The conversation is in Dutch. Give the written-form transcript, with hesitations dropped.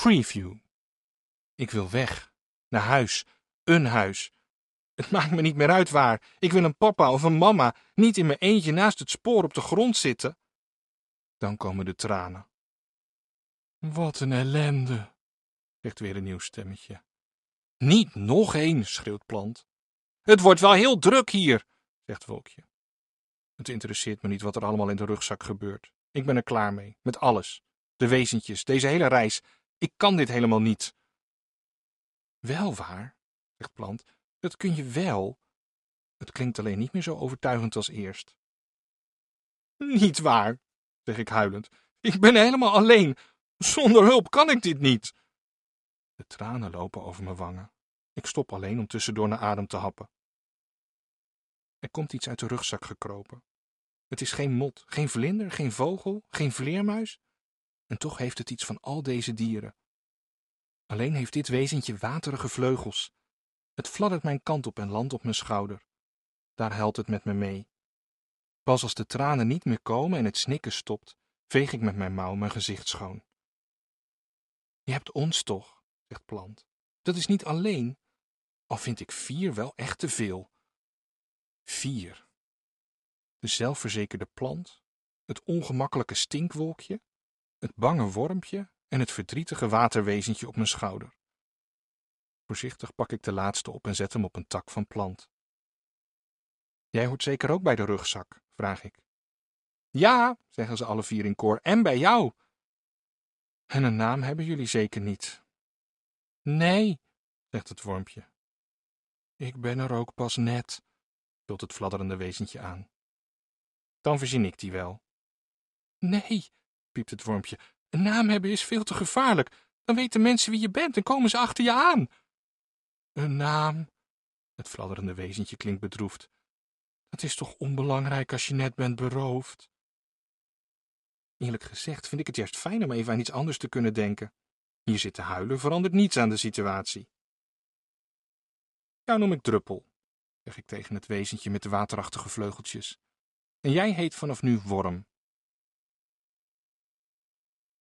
Preview. Ik wil weg. Naar huis. Een huis. Het maakt me niet meer uit waar. Ik wil een papa of een mama, niet in mijn eentje naast het spoor op de grond zitten. Dan komen de tranen. Wat een ellende, zegt weer een nieuw stemmetje. Niet nog één, schreeuwt Plant. Het wordt wel heel druk hier, zegt Wolkje. Het interesseert me niet wat er allemaal in de rugzak gebeurt. Ik ben er klaar mee, met alles. De wezentjes, deze hele reis. Ik kan dit helemaal niet. Wel waar, zegt Plant, dat kun je wel. Het klinkt alleen niet meer zo overtuigend als eerst. Niet waar, zeg ik huilend. Ik ben helemaal alleen. Zonder hulp kan ik dit niet. De tranen lopen over mijn wangen. Ik stop alleen om tussendoor naar adem te happen. Er komt iets uit de rugzak gekropen. Het is geen mot, geen vlinder, geen vogel, geen vleermuis. En toch heeft het iets van al deze dieren. Alleen heeft dit wezentje waterige vleugels. Het fladdert mijn kant op en landt op mijn schouder. Daar huilt het met me mee. Pas als de tranen niet meer komen en het snikken stopt, veeg ik met mijn mouw mijn gezicht schoon. Je hebt ons toch, zegt Plant. Dat is niet alleen, al vind ik 4 wel echt te veel. 4. De zelfverzekerde Plant, het ongemakkelijke stinkwolkje, het bange wormpje en het verdrietige waterwezentje op mijn schouder. Voorzichtig pak ik de laatste op en zet hem op een tak van Plant. Jij hoort zeker ook bij de rugzak, vraag ik. Ja, zeggen ze alle 4 in koor, en bij jou. En een naam hebben jullie zeker niet. Nee, zegt het wormpje. Ik ben er ook pas net, vult het fladderende wezentje aan. Dan verzin ik die wel. Nee, piept het wormpje, een naam hebben is veel te gevaarlijk. Dan weten mensen wie je bent en komen ze achter je aan. Een naam, het fladderende wezentje klinkt bedroefd. Dat is toch onbelangrijk als je net bent beroofd? Eerlijk gezegd vind ik het juist fijn om even aan iets anders te kunnen denken. Hier zitten huilen verandert niets aan de situatie. Jou noem ik Druppel, zeg ik tegen het wezentje met de waterachtige vleugeltjes. En jij heet vanaf nu Worm.